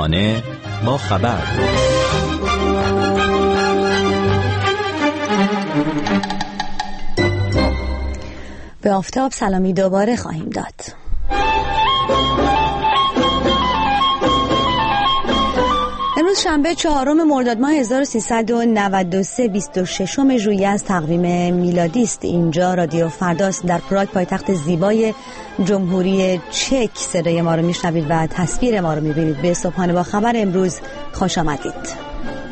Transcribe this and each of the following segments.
صبحانه با خبر. به آفتاب سلامی دوباره خواهیم داد. امروز شنبه 4 مرداد ماه 1393 26 ژوئیه از تقویم میلادی است. اینجا رادیو فرداست در پراگ، پایتخت زیبای جمهوری چک. صدای ما رو میشنوید و تصویر ما رو میبینید. به صبحانه با خبر امروز خوش آمدید.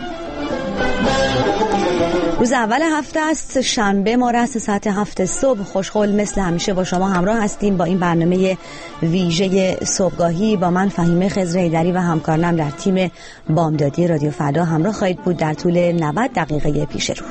روز اول هفته است، شنبه. ما رأس ساعت 7 صبح خوشقول مثل همیشه با شما همراه هستیم با این برنامه ویژه صبحگاهی. با من فهیمه خضر حیدری و همکارانم در تیم بامدادی رادیو فردا همراه خواهید بود در طول 90 دقیقه پیش رو.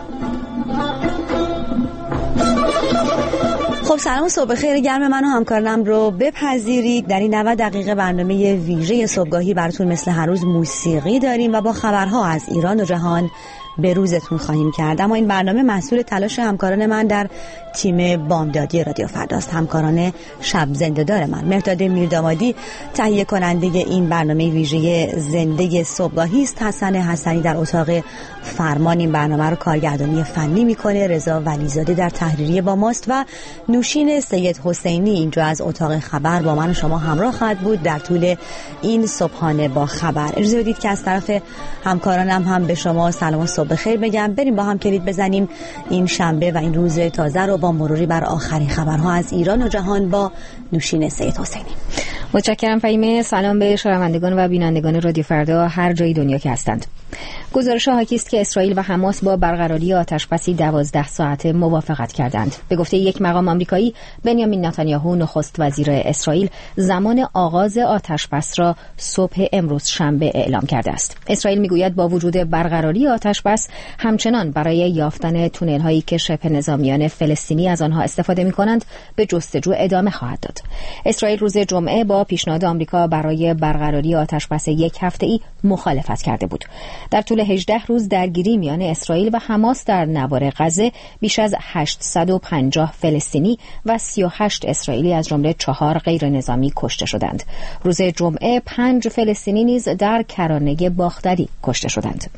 خب سلام و صبح خیر گرم من و همکارانم رو بپذیرید. در این 90 دقیقه برنامه ویژه صبحگاهی براتون مثل هر روز موسیقی داریم و با خبرها از ایران و جهان به روزتون خواهیم کرد. اما این برنامه محصول تلاش همکاران من در تیم بامدادی رادیو فرداست. همکاران شب زنده دار من، مهرداد میردامادی تهیه کننده این برنامه ویژه زنده صبحگاهی است. حسن حسنی در اتاق فرمان این برنامه رو کارگردانی فنی میکنه. رضا ولیزاده در تحریریه با ماست و نوشین سید حسینی اینجا از اتاق خبر با من و شما همراه خواهد بود در طول این صبحانه با خبر. اجازه بدید که از طرف همکارانم هم به شما سلام و صبح خیر بگم. بریم با هم کلید بزنیم این شنبه و این روز تازه رو با مروری بر آخرین خبرها از ایران و جهان با نوشین سید حسینی. متشکرم فهیمه. سلام به شنوندگان و بینندگان رادیو فردا هر جای دنیا که هستند. گزارش حاکی است که اسرائیل و حماس با برقراری آتشبسی 12 ساعته موافقت کردند. به گفته یک مقام آمریکایی، بنیامین نتانیاهو نخست وزیر اسرائیل زمان آغاز آتشبس را صبح امروز شنبه اعلام کرده است. اسرائیل میگوید با وجود برقراری آتشبس همچنان برای یافتن تونل هایی که شبه نظامیان فلسطینی از آنها استفاده می‌کنند به جستجو ادامه خواهد داد. اسرائیل روز جمعه با پیشنهاد آمریکا برای برقراری آتشبس یک هفته‌ای مخالفت کرده بود. در طول 18 روز درگیری میان اسرائیل و حماس در نوار غزه بیش از 850 فلسطینی و 38 اسرائیلی از جمله 4 غیر نظامی کشته شدند. روز جمعه 5 فلسطینی نیز در کرانه باختری کشته شدند.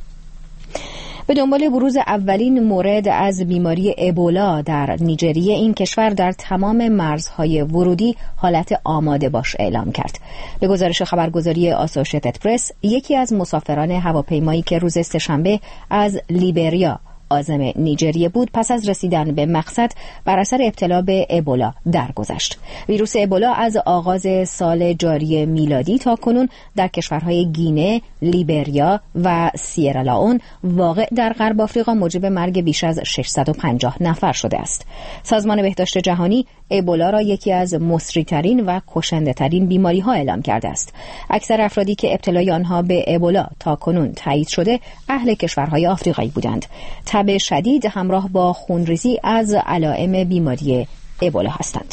به دنبال بروز اولین مورد از بیماری ابولا در نیجریه، این کشور در تمام مرزهای ورودی حالت آماده باش اعلام کرد. به گزارش خبرگزاری آسوشیتد پرس، یکی از مسافران هواپیمایی که روز سه‌شنبه از لیبریا عازم نیجریه بود پس از رسیدن به مقصد بر اثر ابتلا به ابولا درگذشت. ویروس ابولا از آغاز سال جاری میلادی تا کنون در کشورهای گینه، لیبریا و سیرالیون واقع در غرب آفریقا موجب مرگ بیش از 650 نفر شده است. سازمان بهداشت جهانی ابولا را یکی از مصری‌ترین و کشنده‌ترین بیماری‌ها اعلام کرده است. اکثر افرادی که ابتلای آنها به ابولا تا کنون تایید شده اهل کشورهای آفریقایی بودند. تب شدید همراه با خونریزی از علائم بیماری ابولا هستند.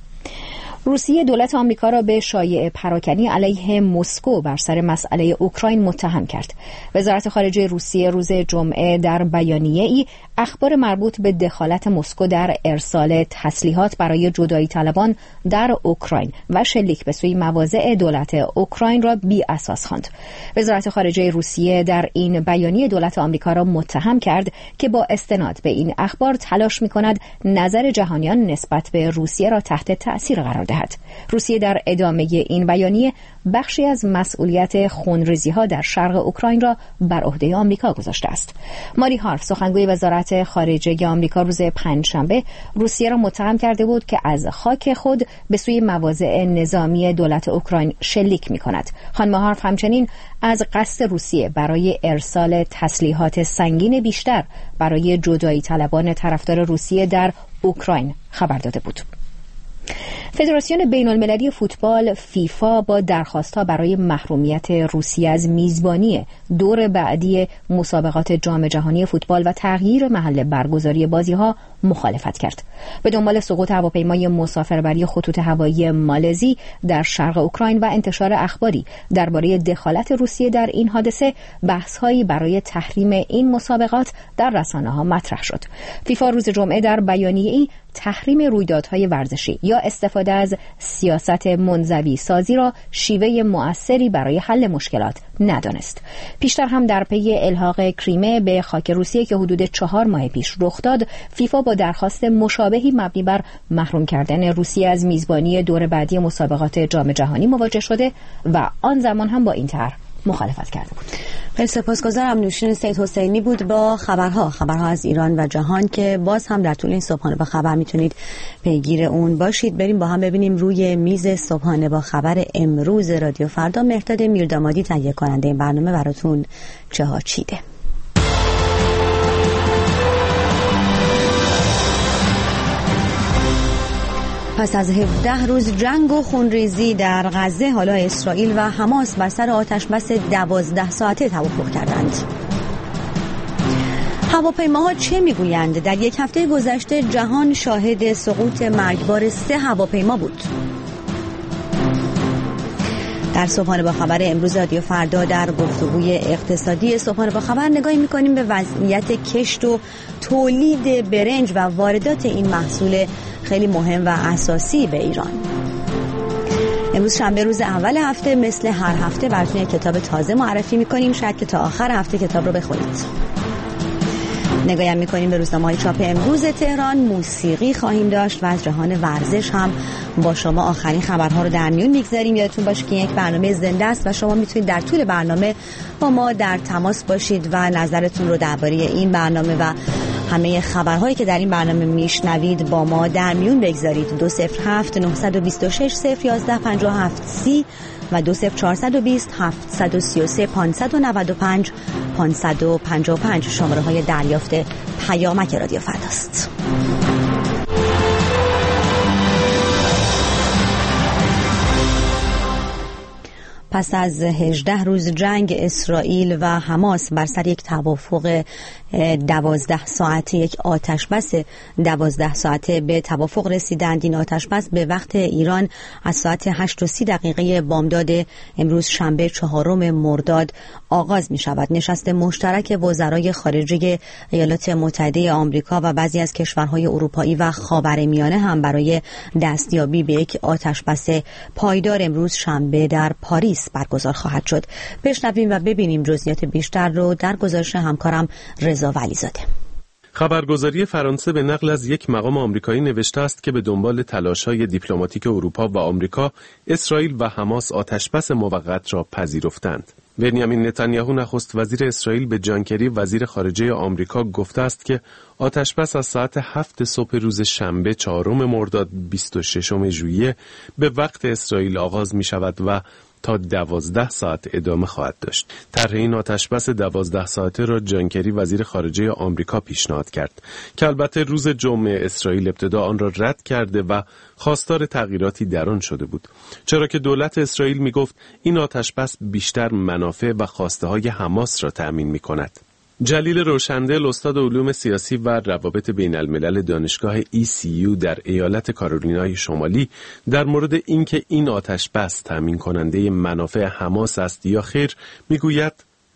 روسیه دولت آمریکا را به شایعه پراکنی علیه مسکو بر سر مسئله اوکراین متهم کرد. وزارت خارجه روسیه روز جمعه در بیانیه‌ای اخبار مربوط به دخالت مسکو در ارسال تسلیحات برای جدایی طلبان در اوکراین و شلیک به سوی مواضع دولت اوکراین را بی اساس خواند. وزارت خارجه روسیه در این بیانیه دولت آمریکا را متهم کرد که با استناد به این اخبار تلاش می‌کند نظر جهانیان نسبت به روسیه را تحت تأثیر قرار دهد. روسیه در ادامه این بیانیه بخشی از مسئولیت خونریزی‌ها در شرق اوکراین را بر عهده آمریکا گذاشته است. ماری هارف، سخنگوی وزارت خارجه آمریکا، روز پنجشنبه روسیه را متهم کرده بود که از خاک خود به سوی مواضع نظامی دولت اوکراین شلیک می‌کند. خانم هارف همچنین از قصد روسیه برای ارسال تسلیحات سنگین بیشتر برای جدایی طلبان طرفدار روسیه در اوکراین خبر داده بود. فدراسیون بین‌المللی فوتبال فیفا با درخواست‌ها برای محرومیت روسیه از میزبانی دور بعدی مسابقات جام جهانی فوتبال و تغییر محل برگزاری بازی‌ها مخالفت کرد. به دنبال سقوط هواپیمای مسافربری خطوط هوایی مالزی در شرق اوکراین و انتشار اخباری درباره دخالت روسیه در این حادثه، بحث‌هایی برای تحریم این مسابقات در رسانه‌ها مطرح شد. فیفا روز جمعه در بیانیه‌ای تحریم رویدادهای ورزشی یا استفاده از سیاست منزوی سازی را شیوه مؤثری برای حل مشکلات ندانست. پیشتر هم در پی الحاق کریمه به خاک روسیه که حدود 4 ماه پیش رخ داد، فیفا با درخواست مشابهی مبنی بر محروم کردن روسیه از میزبانی دور بعدی مسابقات جام جهانی مواجه شده و آن زمان هم با این طرح مخالفت کرده بود. خیلی سپاسگزارم. نوشین سید حسینی بود با خبرها از ایران و جهان که باز هم در طول این صبحانه با خبر میتونید پیگیر اون باشید. بریم با هم ببینیم روی میز صبحانه با خبر امروز رادیو فردا مهرداد میردامادی تهیه کننده این برنامه براتون چه ها چیده. پس از 17 روز جنگ و خونریزی در غزه، حالا اسرائیل و حماس بر سر آتشبس 12 ساعته توافق کردند. هواپیماها چه میگویند؟ در یک هفته گذشته جهان شاهد سقوط مرگبار 3 هواپیما بود. در صبحانه با خبر امروز رادیو فردا در گفتگوی اقتصادی صبحانه با خبر نگاهی می‌کنیم به وضعیت کشت و تولید برنج و واردات این محصول خیلی مهم و اساسی به ایران. امروز شنبه روز اول هفته، مثل هر هفته براتون یک کتاب تازه معرفی می‌کنیم. شاید که تا آخر هفته کتاب رو بخونید. نگاهی می‌کنیم به روزنامه‌های چاپ امروز تهران. موسیقی خواهیم داشت و از جهان ورزش هم با شما آخرین خبرها رو در میون می‌گذاریم. یادتون باشه که یک برنامه زنده است و شما میتونید در طول برنامه با ما در تماس باشید و نظرتون رو درباره این برنامه و همه خبرهایی که در این برنامه میشنوید با ما در میون بگذارید. 207 926 011 57 و 20420 733 595 555 شماره های دریافت پیامک رادیو فرداست. پس از 18 روز جنگ، اسرائیل و حماس بر سر یک توافق 12 ساعته، یک آتشبس 12 ساعته به توافق رسیدند. این آتشبس به وقت ایران از ساعت 8:30 بامداد امروز شنبه 4 مرداد آغاز می شود. نشست مشترک وزرای خارجه ایالات متحده آمریکا و بعضی از کشورهای اروپایی و خاورمیانه هم برای دستیابی به یک آتشبس پایدار امروز شنبه در پاریس برگزار خواهد شد. بشنویم و ببینیم جزئیات بیشتر رو در گزارش همکارم رضا ولیزاده. خبرگزاری فرانسه به نقل از یک مقام آمریکایی نوشته است که به دنبال تلاش‌های دیپلماتیک اروپا و آمریکا، اسرائیل و حماس آتشبس موقت را پذیرفتند. بنیامین نتانیاهو نخست وزیر اسرائیل به جان کری وزیر خارجه آمریکا گفته است که آتشبس از ساعت 7 صبح روز شنبه 4 مرداد 26 ژوئیه به وقت اسرائیل آغاز می شود و تا 12 ساعت ادامه خواهد داشت. طرح این آتشبس 12 ساعته را جان کری وزیر خارجه آمریکا پیشنهاد کرد که البته روز جمعه اسرائیل ابتدا آن را رد کرده و خواستار تغییراتی در آن شده بود، چرا که دولت اسرائیل می گفت این آتشبس بیشتر منافع و خواسته های حماس را تأمین می کند. جلیل روشندل، استاد علوم سیاسی و روابط بین الملل دانشگاه ECU در ایالت کارولینای شمالی، در مورد اینکه این آتشبس تامین کننده منافع حماس است یا خیر میگوید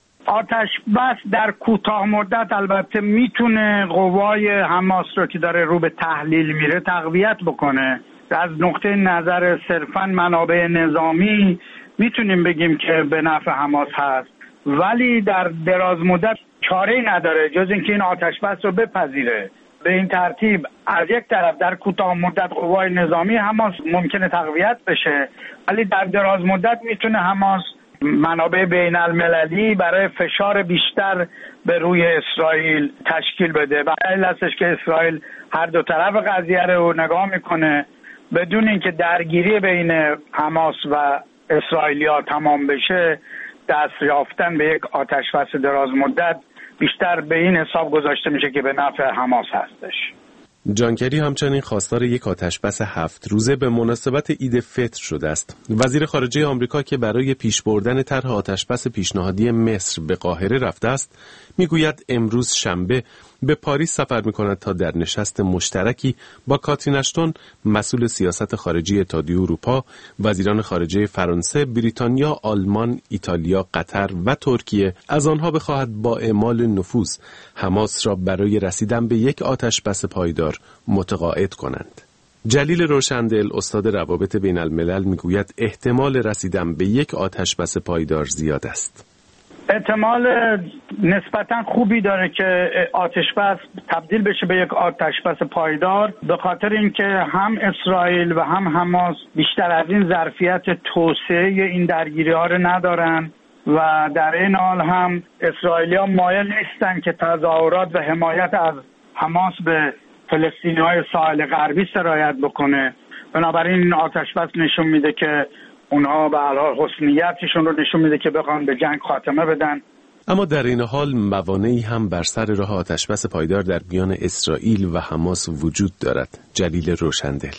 آتشبس در کوتاه مدت البته میتونه قوای حماس رو که داره رو به تحلیل میره تقویت بکنه. از نقطه نظر صرفاً منابع نظامی میتونیم بگیم که به نفع حماس هست، ولی در دراز مدت چاره‌ای نداره جز اینکه این آتشبس رو بپذیره. به این ترتیب از یک طرف در کوتاه مدت قوای نظامی حماس ممکنه تقویت بشه، ولی در دراز مدت میتونه حماس منابع بین المللی برای فشار بیشتر به روی اسرائیل تشکیل بده. و دلیل هستش که اسرائیل هر دو طرف قضیه رو نگاه میکنه بدون اینکه درگیری بین حماس و اسرائیلیا تمام بشه، دست یافتن به یک آتشبس دراز مدت بیشتر به این حساب گذاشته میشه که به نفع حماس هستش. جان کری همچنین خواستار یک آتشبس 7 روزه به مناسبت عید فطر شده است. وزیر خارجه آمریکا که برای پیش بردن طرح آتشبس پیشنهادی مصر به قاهره رفته است، میگوید امروز شنبه به پاریس سفر می‌کند تا در نشست مشترکی با کاترین اشتون، مسئول سیاست خارجی اتحادیه اروپا، وزیران خارجه فرانسه، بریتانیا، آلمان، ایتالیا، قطر و ترکیه از آنها بخواهد با اعمال نفوذ حماس را برای رسیدن به یک آتشبس پایدار متقاعد کنند. جلیل روشندل، استاد روابط بین الملل، میگوید احتمال رسیدن به یک آتشبس پایدار زیاد است. احتمال نسبتا خوبی داره که آتشبس تبدیل بشه به یک آتشبس پایدار، به خاطر اینکه هم اسرائیل و هم حماس بیشتر از این ظرفیت توسعه این درگیری‌ها رو ندارن و در این حال هم اسرائیلی‌ها مایل نیستن که تظاهرات و حمایت از حماس به فلسطینی‌های ساحل غربی سرایت بکنه. بنابراین این آتشبس نشون میده که اونها به هر حال حسنیتشون رو نشون میده که بخوان به جنگ خاتمه بدن. اما در این حال موانعی هم بر سر راه آتشبس پایدار در میان اسرائیل و حماس وجود دارد. جلیل روشندل: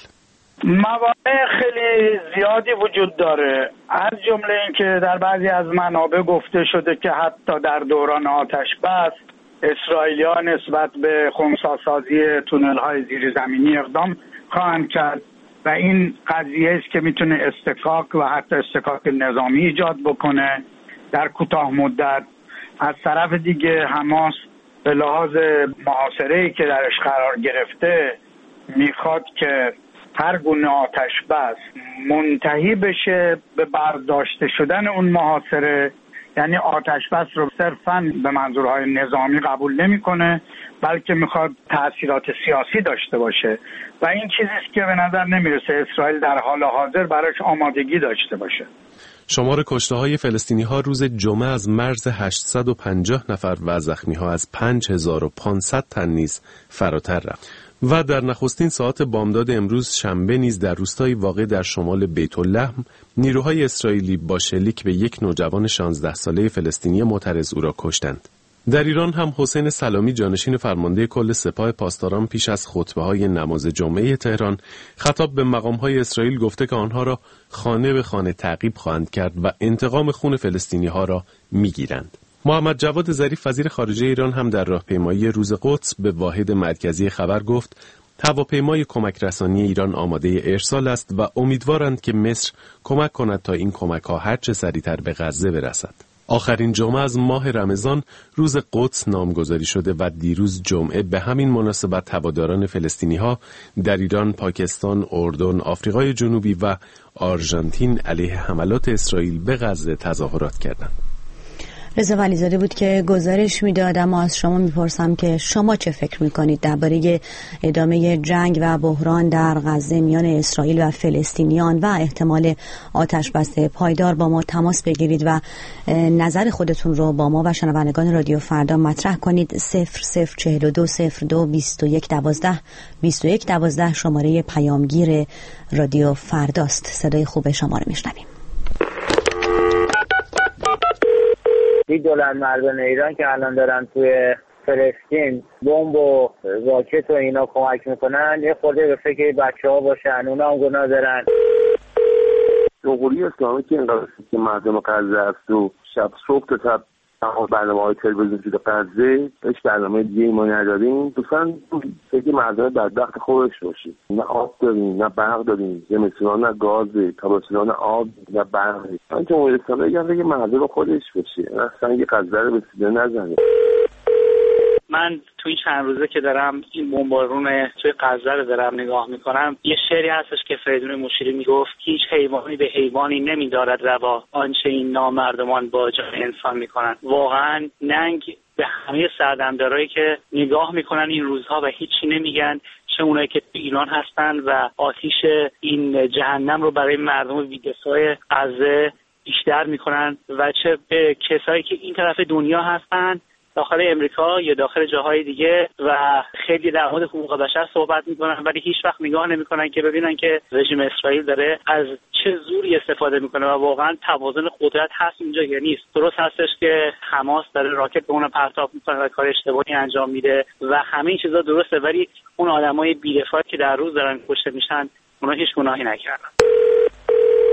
موانع خیلی زیادی وجود داره، از جمله اینکه در بعضی از منابع گفته شده که حتی در دوران آتشبس اسرائیلی‌ها نسبت به خنثی‌سازی تونل‌های زیرزمینی اقدام خواهند کرد و این قضیه است که میتونه استکاک و حتی استکاک نظامی ایجاد بکنه در کوتاه مدت. از طرف دیگه حماس به لحاظ محاصره‌ای که درش قرار گرفته میخواد که هر گونه آتشبس منتهی بشه به برداشته شدن اون محاصره، یعنی آتشبس رو صرفاً به منظورهای نظامی قبول نمی‌کنه، بلکه میخواد تأثیرات سیاسی داشته باشه و این چیزی است که به نظر نمیرسه اسرائیل در حال حاضر براش آمادگی داشته باشه. شمار کشته‌های فلسطینی‌ها روز جمعه از مرز 850 نفر و زخمی‌ها از 5500 تن نیز فراتر رفت. و در نخستین ساعات بامداد امروز شنبه نیز در روستایی واقع در شمال بیت اللحم نیروهای اسرائیلی با شلیک به یک نوجوان 16 ساله فلسطینی معترض او را کشتند. در ایران هم حسین سلامی، جانشین فرمانده کل سپاه پاسداران، پیش از خطبه‌های نماز جمعه تهران خطاب به مقام‌های اسرائیل گفته که آنها را خانه به خانه تعقیب خواهند کرد و انتقام خون فلسطینی‌ها را می‌گیرند. محمد جواد ظریف، وزیر خارجه ایران، هم در راهپیمایی روز قدس به واحد مرکزی خبر گفت هواپیمای کمک رسانی ایران آماده ارسال است و امیدوارند که مصر کمک کند تا این کمک‌ها هرچه سریعتر به غزه برسد. آخرین جمعه از ماه رمضان روز قدس نامگذاری شده و دیروز جمعه به همین مناسبت هواداران فلسطینی‌ها در ایران، پاکستان، اردن، آفریقای جنوبی و آرژانتین علیه حملات اسرائیل به غزه تظاهرات کردند. رضا ولیزاده بود که گزارش میداد، اما از شما میپرسم که شما چه فکر میکنید درباره ادامه جنگ و بحران در غزه میان اسرائیل و فلسطینیان و احتمال آتشبس پایدار؟ با ما تماس بگیرید و نظر خودتون رو با ما و شنوندگان رادیو فردا مطرح کنید. 0042022112 شماره پیامگیر رادیو فرداست. صدای خوب شما رو میشنویم. $30 مردم ایران که الان دارن توی فلسطین بمب و راکت و اینا کمک میکنن، یه خورده به فکر بچه‌ها باشن، اونا هم گناه دارن. جمهوری اسلامی که اینقدر که مردم غزه است و شب صبح تا شب برنامه‌های تلویزیون شده غزه، هیچ برنامه دیگه ما نداریم. دوستان فکر مردم بدبخت خودش باشید. نه آب داریم، نه برق داریم، زمستونا نه گاز، تابستونا نه آب نه برق. من جمهوری اسلامی میگم مردم خودش باشه، اصلا یه غزه رو به سینه نزنه. من توی چند روزه که دارم این بمبارون توی غزه رو دارم نگاه میکنم، یه شعری هستش که فریدون مشیری میگفت هیچ حیوانی به حیوانی نمیدارد روا، آنچه این نامردمان با جان انسان میکنن. واقعا ننگ به همه سردمدارایی که نگاه میکنن این روزها و هیچی نمیگن، چه اونایی که تو ایران هستن و آتیش این جهنم رو برای مردم بی‌دفاع غزه بیشتر میکنن و چه به کسایی که این طرف دنیا هستن، داخل امریکا یا داخل جاهای دیگه، و خیلی در مورد حقوق بشر صحبت میکنن ولی هیچ وقت نگاه نمیکنن که ببینن که رژیم اسرائیل داره از چه زوری استفاده میکنه و واقعا توازن قدرت هست اینجا یا نیست. درست هستش که حماس داره راکت به اون پرتاب میکنه و کار اشتباهی انجام میده و همه این چیزا درسته، ولی اون آدمای بی‌دفاع که در روز دارن کشته میشن اونا هیچ گناهی نکردن.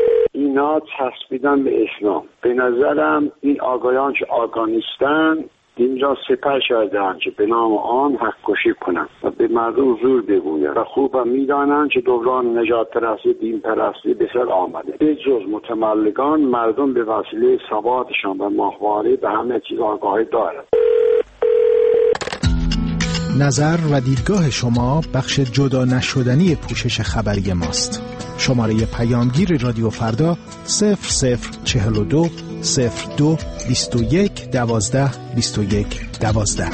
اینا چسبیدن به اسلام. به نظرم این آقایان که آگاه نیستن اینجا سپر شده‌اند که به نام آن حق کشی کنند و به مردم زور بگویند و خوب می‌دانند که دوران نجات پرستی دین پرستی به سر آمده. به جز متملکان مردم به وسیله ثباتشان و ماهواره به همه چیز آگاهی دارند. نظر و دیدگاه شما بخش جدا نشدنی پوشش خبری ماست. شماره پیامگیر رادیو فردا 0042 02 21 12 21 12.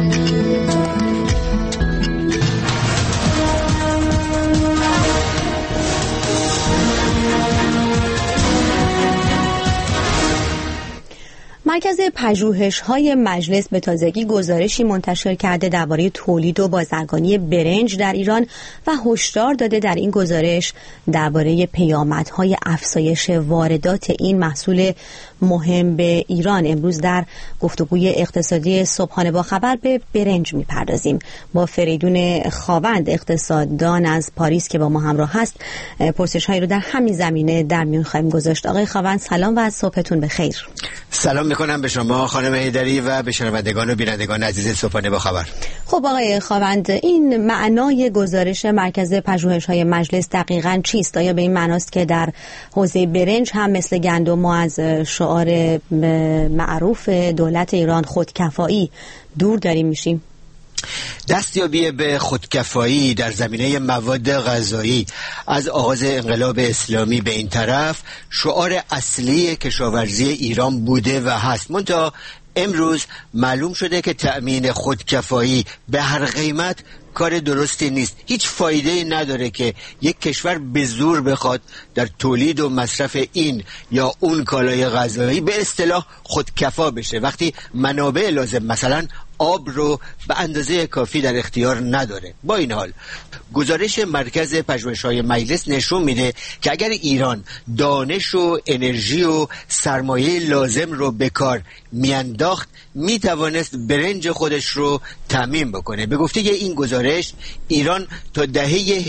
مرکز پژوهش‌های مجلس به تازگی گزارشی منتشر کرده درباره تولید و بازرگانی برنج در ایران و هشدار داده در این گزارش درباره پیامدهای افزایش واردات این محصول مهم به ایران. امروز در گفتگوی اقتصادی صبحانه با خبر به برنج می‌پردازیم با فریدون خاوند، اقتصاددان از پاریس که با ما همراه هست. پرسش‌هایی رو در همین زمینه در میون خواهیم گذاشت. آقای خاوند سلام و صبحتون بخیر. سلام میکنم به شما خانم هیدری و به شنوندگان و بینندگان عزیز صبحانه با خبر. خب آقای خاوند، این معنای گزارش مرکز پژوهش‌های مجلس دقیقاً چیست؟ آیا به این معناست که در حوزه برنج هم مثل گندم ما از شعار معروف دولت ایران خودکفایی دور داریم میشیم؟ دستیابی به خودکفایی در زمینه مواد غذایی از آغاز انقلاب اسلامی به این طرف شعار اصلی کشاورزی ایران بوده و هست. منتها امروز معلوم شده که تأمین خودکفایی به هر قیمت کار درستی نیست. هیچ فایده نداره که یک کشور به زور بخواد در تولید و مصرف این یا اون کالای غذایی به اصطلاح خودکفا بشه وقتی منابع لازم مثلا آب رو به اندازه کافی در اختیار نداره. با این حال گزارش مرکز پژوهش‌های مجلس نشون میده که اگر ایران دانش و انرژی و سرمایه لازم رو به کار میانداخت میتوانست برنج خودش رو تامین بکنه. به گفته این گزارش ایران تا دهه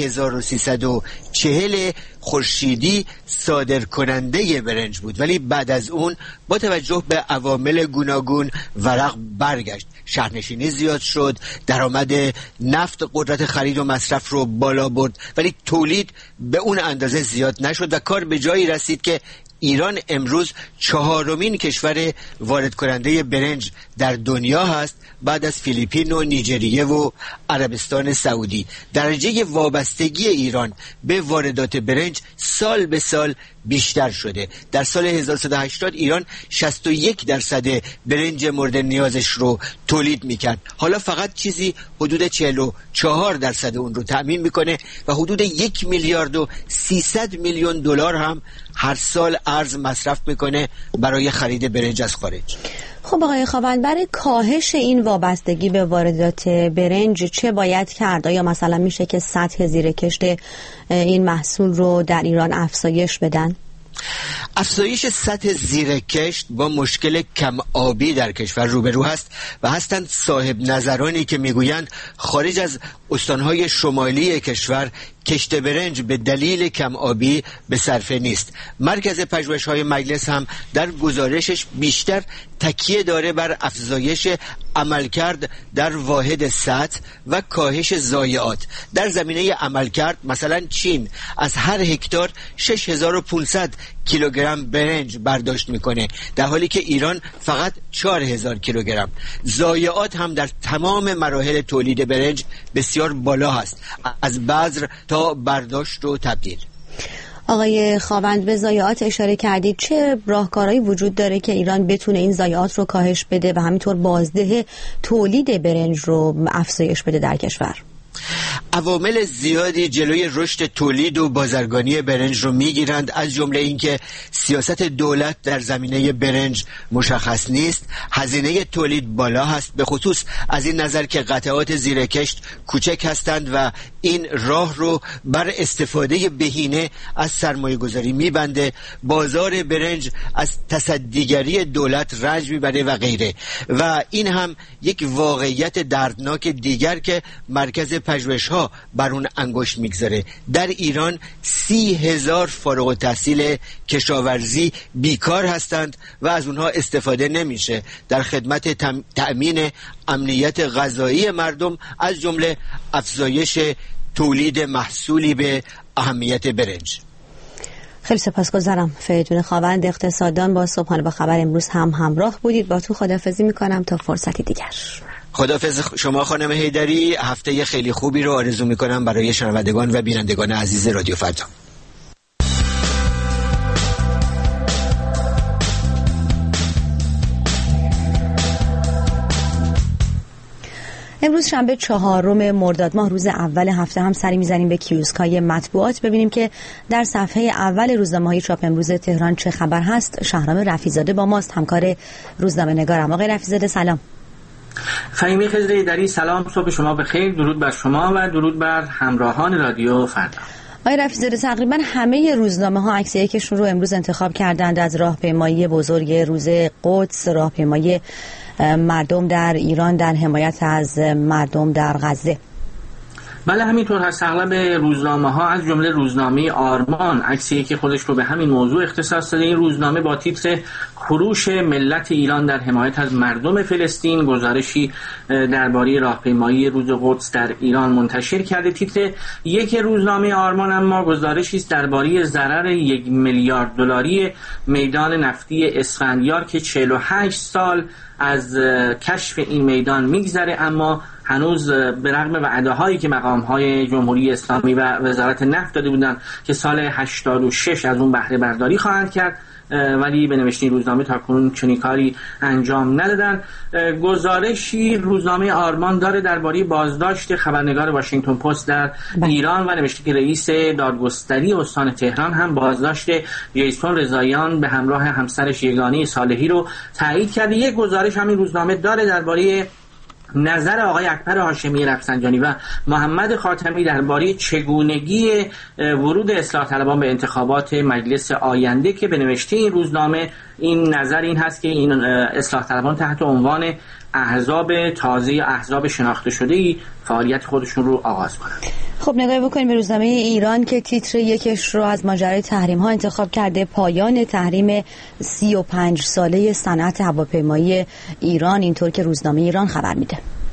1340 خورشیدی صادر کننده برنج بود، ولی بعد از اون با توجه به عوامل گوناگون ورق برگشت. شهرنشینی زیاد شد، درآمد نفت قدرت خرید و مصرف رو بالا برد، ولی تولید به اون اندازه زیاد نشد و کار به جایی رسید که ایران امروز 4مین کشور وارد کننده برنج در دنیا هست بعد از فیلیپین و نیجریه و عربستان سعودی. درجه وابستگی ایران به واردات برنج سال به سال بیشتر شده. در سال 1380 ایران 61% برنج مورد نیازش رو تولید میکرد. حالا فقط چیزی حدود 44% اون رو تأمین میکنه و حدود 1 میلیارد و 300 میلیون دلار هم هر سال ارز مصرف میکنه برای خرید برنج از خارج. خب آقای خاوند، برای کاهش این وابستگی به واردات برنج چه باید کرد؟ آیا مثلا میشه که سطح زیرکشت این محصول رو در ایران افزایش بدن؟ افزایش سطح زیرکشت با مشکل کم آبی در کشور روبرو هست و هستند صاحب نظرانی که میگویند خارج از استانهای شمالی کشور کشت برنج به دلیل کم آبی به صرفه نیست. مرکز پژوهش‌های مجلس هم در گزارشش بیشتر تکیه داره بر افزایش عملکرد در واحد سطح و کاهش ضایعات. در زمینه عملکرد مثلا چین از هر هکتار 6500 کیلوگرم برنج برداشت میکنه در حالی که ایران فقط 4000 کیلوگرم. ضایعات هم در تمام مراحل تولید برنج بسیار بالا هست، از بذر تا برداشت و تبدیل. آقای خاوند، به ضایعات اشاره کردید. چه راهکارهایی وجود داره که ایران بتونه این ضایعات رو کاهش بده و همینطور بازده تولید برنج رو افزایش بده در کشور؟ عوامل زیادی جلوی رشد تولید و بازرگانی برنج رو میگیرند، از جمله اینکه سیاست دولت در زمینه برنج مشخص نیست، هزینه تولید بالا هست، به خصوص از این نظر که قطعات زیرکشت کوچک هستند و این راه رو بر استفاده بهینه از سرمایه گذاری میبنده، بازار برنج از تصدیگری دولت رنج میبره و غیره. و این هم یک واقعیت دردناک دیگر که مرکز پژوهش‌ها سالها بر اون انگشت میگذاره. در ایران 30,000 فارغ التحصیل کشاورزی بیکار هستند و از اونها استفاده نمیشه در خدمت تأمین امنیت غذایی مردم، از جمله افزایش تولید محصولی به اهمیت برنج. خیلی سپاسگزارم. فریدون خاوند، اقتصاددان، با صبحانه با خبر امروز هم همراه بودید. با تو خداحافظی میکنم تا فرصتی دیگر. خداحافظ شما خانم حیدری. هفته خیلی خوبی رو آرزو میکنم برای شنوندگان و بینندگان عزیز رادیو فردا. امروز شنبه 4 مرداد ماه، روز اول هفته، هم سری میزنیم به کیوسک‌های مطبوعات ببینیم که در صفحه اول روزنامه‌های چاپ امروز تهران چه خبر هست. شهرام رفیع‌زاده با ماست، همکار روزنامه نگارم. آقای رفیع‌زاده سلام. فهیمه خضری دری، سلام، صبح شما بخیر. درود بر شما و درود بر همراهان رادیو فردا. آقای رفیع‌زاده، تقریبا همه روزنامه‌ها عکس یکشون رو امروز انتخاب کردند از راهپیمایی بزرگ روز قدس، راهپیمایی مردم در ایران در حمایت از مردم در غزه. بله همینطور هست. اغلب روزنامه‌ها از جمله روزنامه آرمان عکسی که خودش رو به همین موضوع اختصاص داده. این روزنامه با تیتر خروش ملت ایران در حمایت از مردم فلسطین گزارشی درباره راهپیمایی روز قدس در ایران منتشر کرده. تیتر یک روزنامه آرمان اما گزارشی است درباره ضرر 1 میلیارد دلاری میدان نفتی اسفندیار که 48 سال از کشف این میدان میگذره، اما هنوز به رغم وعده‌هایی که مقام‌های جمهوری اسلامی و وزارت نفت داده بودند که سال 86 از اون بهره برداری خواهند کرد، ولی به نوشته روزنامه تاکنون چنین کاری انجام ندادن. گزارشی روزنامه آرمان داره درباره بازداشت خبرنگار واشنگتن پست در ایران و نوشته که رئیس دادگستری استان تهران هم بازداشت جیسون رضاییان به همراه همسرش یگانه صالحی رو تایید کرده. یک گزارش همین روزنامه داره درباره نظر آقای اکبر هاشمی رفسنجانی و محمد خاتمی درباره چگونگی ورود اصلاح طلبان به انتخابات مجلس آینده که به نوشته این روزنامه این نظر این هست که این اصلاح طلبان تحت عنوان احزاب تازه یا احزاب شناخته شده‌ای فعالیت خودشون رو آغاز کنند. خب نگاه بکنیم به روزنامه ایران که تیتر یکش رو از ماجرای تحریم ها انتخاب کرده. پایان تحریم 35 ساله صنعت هواپیمایی ایران، اینطور که روزنامه ایران خبر میده.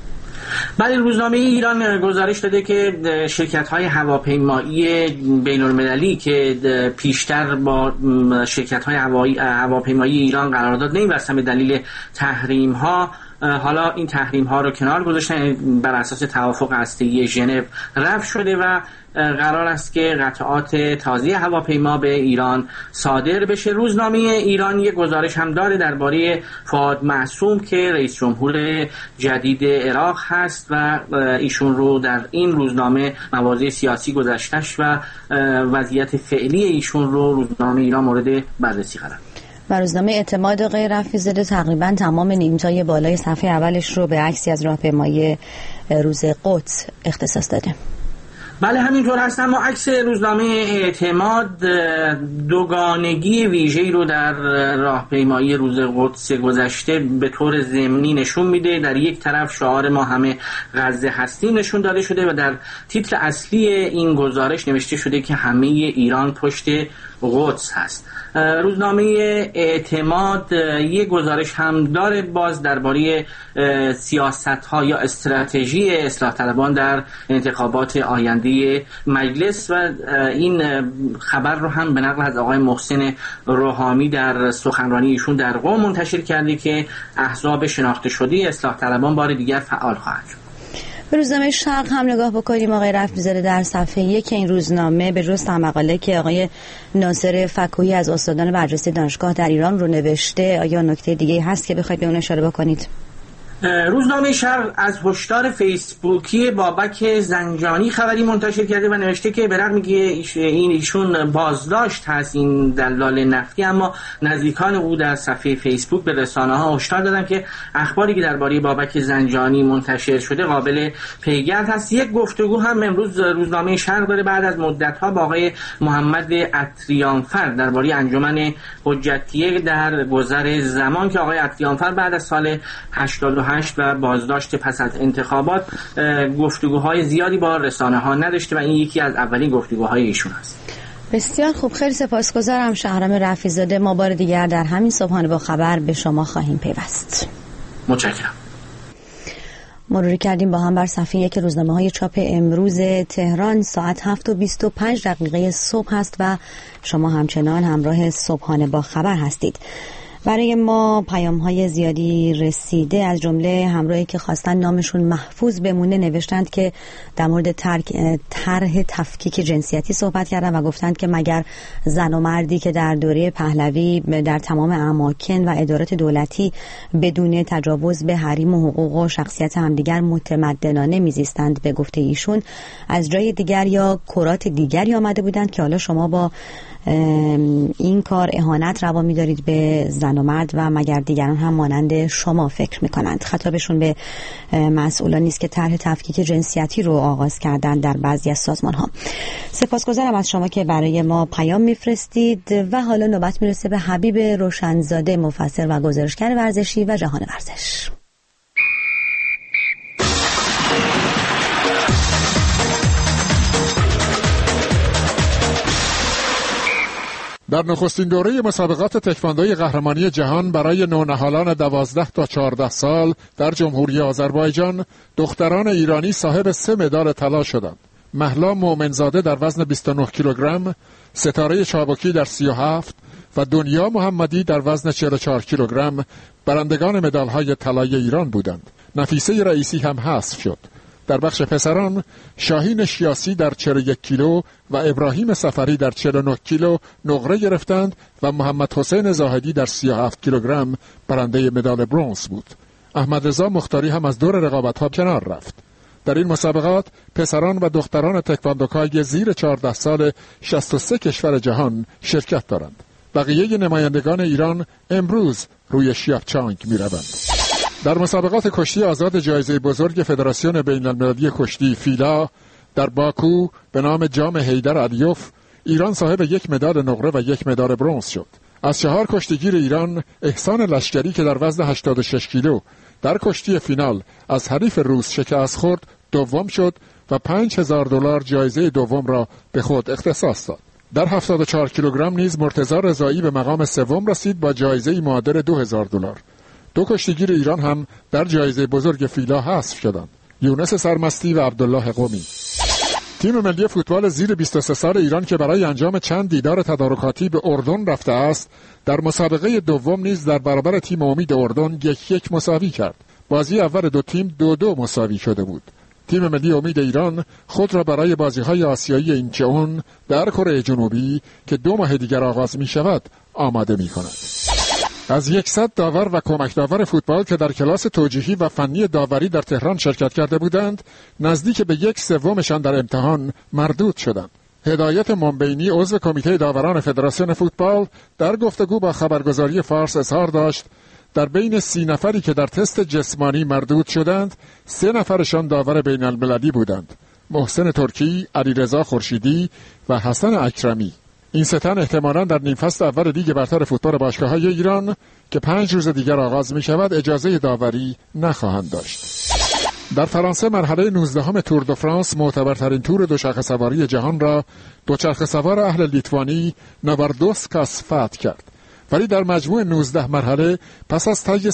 بله روزنامه ایران گزارش داده که شرکت‌های هواپیمایی بین‌المللی که پیشتر با شرکت‌های هواپیمایی ایران قرارداد نمی‌بستن به دلیل تحریم‌ها، حالا این تحریم‌ها رو کنار گذاشتن، بر اساس توافق هسته‌ای ژنو رفع شده و قرار است که قطعات تازه هواپیما به ایران صادر بشه. روزنامه ایران یک گزارش هم داره درباره فؤاد معصوم که رئیس جمهور جدید عراق هست و ایشون رو در این روزنامه مواضع سیاسی گذشته‌اش و وضعیت فعلی ایشون رو روزنامه ایران مورد بررسی قرار داد. و روزنامه اعتماد آقای رفیع‌زاده تقریبا تمام نیمتای بالای صفحه اولش رو به عکسی از راهپیمایی روز قدس اختصاص داده. بله همینطور هست، اما عکس روزنامه اعتماد دوگانگی ویژه‌ای رو در راهپیمایی روز قدس گذشته به طور ضمنی نشون میده. در یک طرف شعار ما همه غزه هستیم نشون داده شده و در تیتر اصلی این گزارش نوشته شده که همه ایران پشت قدس هست. روزنامه اعتماد یک گزارش هم داره باز درباره سیاست‌ها یا استراتژی اصلاح طلبان در انتخابات آینده مجلس و این خبر رو هم به نقل از آقای محسن روحانی در سخنرانی ایشون در قم منتشر کرده که احزاب شناخته شده اصلاح طلبان بار دیگر فعال خواهند شد. به روزنامه شرق هم نگاه بکنیم. آقای رفیع‌زاده در صفحه 1 این روزنامه به جز مقاله که آقای ناصر فکوهی از استادان برجسته دانشگاه در ایران رو نوشته، آیا نکته دیگه هست که بخواید به اون اشاره بکنید؟ روزنامه شرق از هشدار فیسبوکی بابک زنجانی خبری منتشر کرده و نوشته که به رغم اینکه ایشون بازداشت هست این دلال نفتی، اما نزدیکان او در صفحه فیسبوک به رسانه‌ها هشدار دادن که اخباری که درباره بابک زنجانی منتشر شده قابل پیگرد هست. یک گفتگو هم امروز روزنامه شرق داره بعد از مدت‌ها با آقای محمد عطریانفر درباره انجمن حجتیه در گذر زمان که آقای عطریانفر بعد از سال 88 2008 و بازداشت پس از انتخابات گفتگوهای زیادی با رسانه‌ها نداشته و این یکی از اولین گفتگوهای ایشون است. بسیار خوب، خیلی سپاسگزارم شهرام رفیع‌زاده. ما بار دیگر در همین صبحانه با خبر به شما خواهیم پیوست. متشکرم. مروری کردیم با هم بر صفحه یک روزنامه‌های چاپ امروز تهران. ساعت 7:25 صبح است و شما همچنان همراه صبحانه با خبر هستید. برای ما پیام‌های زیادی رسیده، از جمله همراهی که خواستن نامشون محفوظ بمونه نوشتند که در مورد طرح تفکیک جنسیتی صحبت کردن و گفتند که مگر زن و مردی که در دوره پهلوی در تمام اماکن و ادارات دولتی بدون تجاوز به حریم و حقوق و شخصیت همدیگر متمدنانه میزیستند، به گفته ایشون از جای دیگر یا کرات دیگری آمده بودند که حالا شما با این کار اهانت روا می‌دارید به زن و مرد و مگر دیگران هم مانند شما فکر می‌کنند. خطابشون به مسئولان نیست که طرح تفکیک جنسیتی رو آغاز کردن در بعضی از سازمان‌ها. سپاسگزارم از شما که برای ما پیام می‌فرستید و حالا نوبت میرسه به حبیب روشنزاده، مفسر و گزارشگر ورزشی و جهان ورزش. در نخستین دوره مسابقات تکواندوی قهرمانی جهان برای نونهالان 12 تا 14 سال در جمهوری آذربایجان، دختران ایرانی صاحب 3 مدال طلا شدند. مهلا مومنزاده در وزن 29 کیلوگرم، ستاره چابکی در 37 و دنیا محمدی در وزن 44 کیلوگرم برندگان مدال‌های طلای ایران بودند. نفیسه رئیسی هم حذف شد. در بخش پسران، شاهین شیاسی در 41 کیلو و ابراهیم سفری در 49 کیلو نقره گرفتند و محمد حسین زاهدی در 37 کیلوگرم برنده مدال برنز بود. احمد رضا مختاری هم از دور رقابت‌ها کنار رفت. در این مسابقات پسران و دختران تکواندوکای زیر 14 سال 63 کشور جهان شرکت دارند. بقیه نمایندگان ایران امروز روی شیاپچانگ می‌روند. در مسابقات کشتی آزاد جایزه بزرگ فدراسیون بین المللی کشتی فیلا در باکو به نام جام حیدر علیوف، ایران صاحب 1 مدال نقره و 1 مدال برنز شد. از 4 کشتیگیر ایران، احسان لشکری که در وزن 86 کیلو در کشتی فینال از حریف روس شکست خورد دوم شد و $5000 جایزه دوم را به خود اختصاص داد. در 74 کیلوگرم نیز مرتضی رضایی به مقام سوم رسید با جایزه معادل $2000. 2 کشتیگیر ایران هم در جایزه بزرگ فیلا حذف شدند، یونس سرمستی و عبدالله قمی. تیم ملی فوتبال زیر 23 سال ایران که برای انجام چند دیدار تدارکاتی به اردن رفته است، در مسابقه دوم نیز در برابر تیم امید اردن 1-1 مساوی کرد. بازی اول دو تیم 2-2 مساوی شده بود. تیم ملی امید ایران خود را برای بازی‌های آسیایی اینچئون در کره جنوبی که 2 ماه دیگر آغاز می‌شود آماده می‌کند. از 100 داور و کمک داور فوتبال که در کلاس توجیهی و فنی داوری در تهران شرکت کرده بودند، نزدیک به 1/3 در امتحان مردود شدند. هدایت منبینی، عضو کمیته داوران فدراسیون فوتبال، در گفتگو با خبرگزاری فارس اظهار داشت در بین 30 نفری که در تست جسمانی مردود شدند، 3 نفرشان داور بین المللی بودند: محسن ترکی، علیرضا خورشیدی و حسن اکرمی. این 3 تن احتمالاً در نیم فصل اول لیگ برتر فوتبال باشگاه‌های ایران که 5 روز دیگر آغاز می‌شود اجازه داوری نخواهند داشت. در فرانسه مرحله 19 تور دو فرانس، معتبرترین تور دوچرخه سواری جهان را دوچرخه سوار اهل لیتوانی نواردوسکاس فتح کرد. ولی در مجموع 19 مرحله پس از طی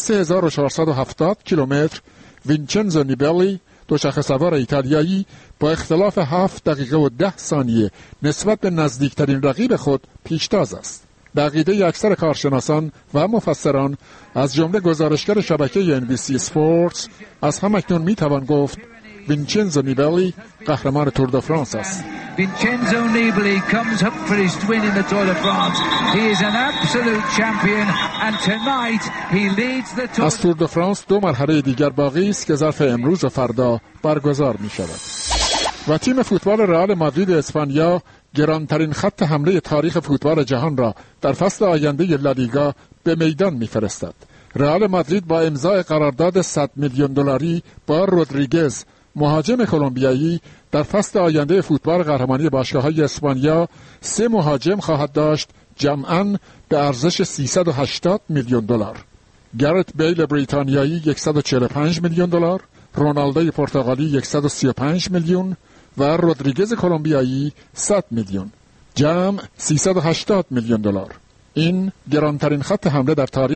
3470 کیلومتر، وینچنزو نیبلی دوچرخه سوار ایتالیایی با اختلاف 7 دقیقه و 10 ثانیه نسبت به نزدیکترین رقیب خود پیشتاز است. به عقیده اکثر کارشناسان و مفسران از جمله گزارشگر شبکه NBC اسپورتس، از همکنون میتوان گفت وینچنزو نیبلی قهرمان تور دو فرانس است. Vincenzo Nibali comes up for his twin in the Tour de France. He is an absolute champion and tonight he leads the Tour. از تور دو فرانس 2 مرحله دیگر باقی است که ظرف امروز و فردا برگزار می شود. و تیم فوتبال رئال مادرید اسپانیا گرانترین خط حمله تاریخ فوتبال جهان را در فصل آینده لالیگا به میدان می‌فرستد. رئال مادرید با امضای قرارداد $100 میلیون با رودریگز، مهاجم کلمبیایی، در فصل آینده فوتبال قهرمانی باشگاه‌های اسپانیا 3 مهاجم خواهد داشت، جمعاً به ارزش $380 میلیون. گرت بیل بریتانیایی 145 میلیون دلار، رونالدو پرتغالی 135 میلیون و رودریگز کلمبیایی 100 میلیون. جمع 380 میلیون دلار. این گرانترین خط حمله در تاریخ